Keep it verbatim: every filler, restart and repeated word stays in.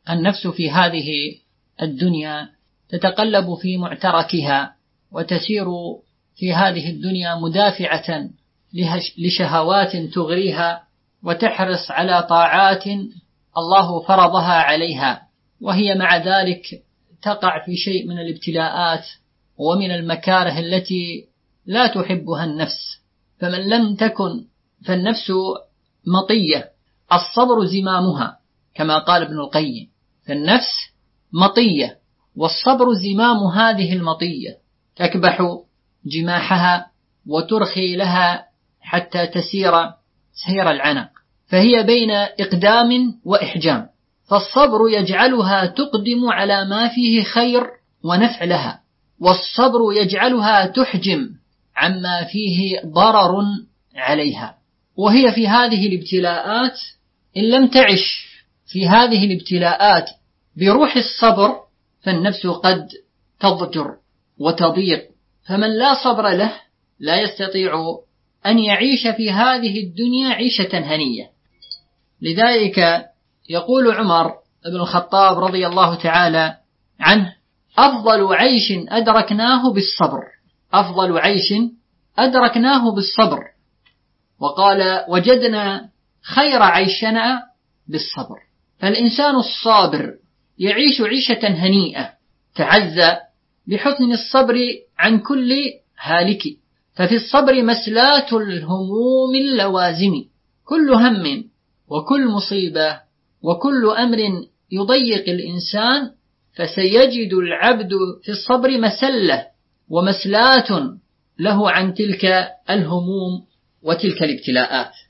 النفس في هذه الدنيا تتقلب في معتركها، وتسير في هذه الدنيا مدافعة لشهوات تغريها، وتحرص على طاعات الله فرضها عليها، وهي مع ذلك تقع في شيء من الابتلاءات ومن المكاره التي لا تحبها النفس. فمن لم تكن فالنفس مطية، الصبر زمامها كما قال ابن القيم، فالنفس مطية والصبر زمام هذه المطية، تكبح جماحها وترخي لها حتى تسير سير العنق، فهي بين إقدام وإحجام، فالصبر يجعلها تقدم على ما فيه خير ونفع لها، والصبر يجعلها تحجم عما فيه ضرر عليها. وهي في هذه الابتلاءات إن لم تعش في هذه الابتلاءات بروح الصبر فالنفس قد تضجر وتضيق، فمن لا صبر له لا يستطيع أن يعيش في هذه الدنيا عيشة هنية. لذلك يقول عمر بن الخطاب رضي الله تعالى عنه: أفضل عيش أدركناه بالصبر، أفضل عيش أدركناه بالصبر. وقال: وجدنا خير عيشنا بالصبر. فالإنسان الصابر يعيش عيشة هنيئة تعزى بحسن الصبر عن كل هالك، ففي الصبر مسلات الهموم اللوازم، كل هم وكل مصيبة وكل أمر يضيق الإنسان فسيجد العبد في الصبر مسلة ومسلات له عن تلك الهموم وتلك الابتلاءات.